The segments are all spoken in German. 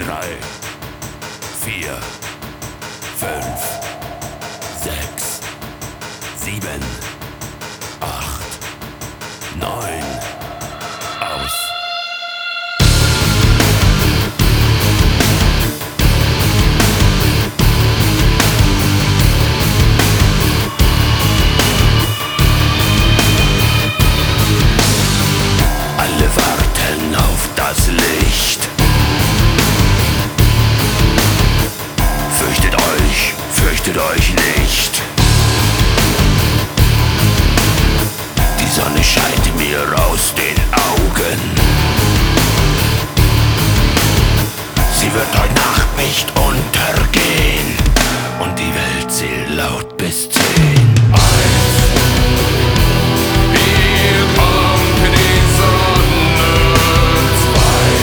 3, 4, 5, 6, 7, 8, 9, aus. Alle warten auf das Licht. Fürchtet euch nicht. Die Sonne scheint mir aus den Augen. Sie wird heute Nacht nicht untergehen. Und die Welt zählt laut bis 10. Hier kommt die Sonne. 2.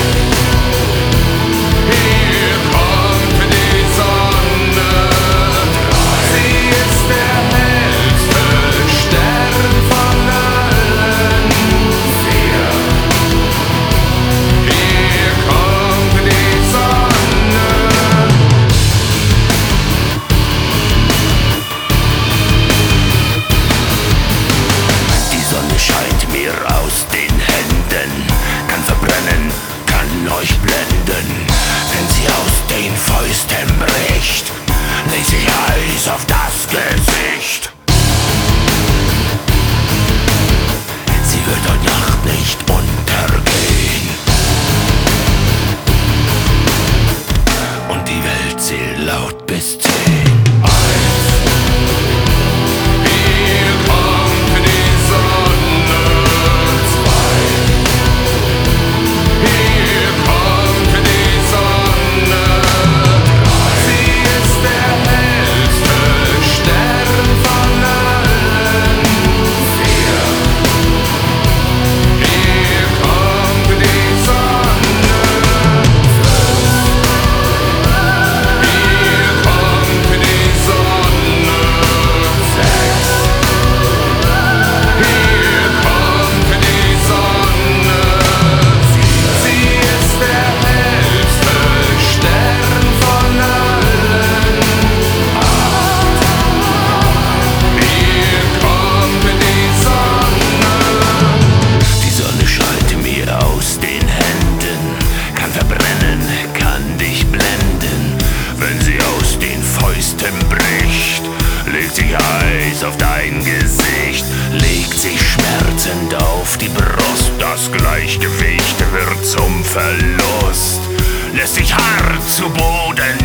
Hier kommt die Sonne. 3. Sie ist der hellste Stern von allen. 4. Hier kommt die Sonne. Die Sonne scheint mir aus den Händen, kann verbrennen, kann euch blenden. Wenn sie aus den Fäusten bricht, legt sich Eis auf das Gesicht. Sie wird heute Nacht nicht untergehen. Und die Welt zählt laut bis 10. Hier kommt die Sonne. 2. Hier kommt die Sonne. 3. Sie ist der hellste Stern von allen. 4. Hier kommt die Sonne. 5. Hier kommt die Sonne. 6. Hier kommt die Sonne. Sie ist der hellste Stern von allen. 8. Hier kommt die Sonne. Die Sonne scheint mir aus den Händen, kann verbrennen, kann dich blenden. Wenn sie aus den Fäusten bricht, legt sich Eis auf dein Gesicht, legt sich schmerzend auf die Brust. Das Gleichgewicht wird zum Verlust, lässt sich hart zu Boden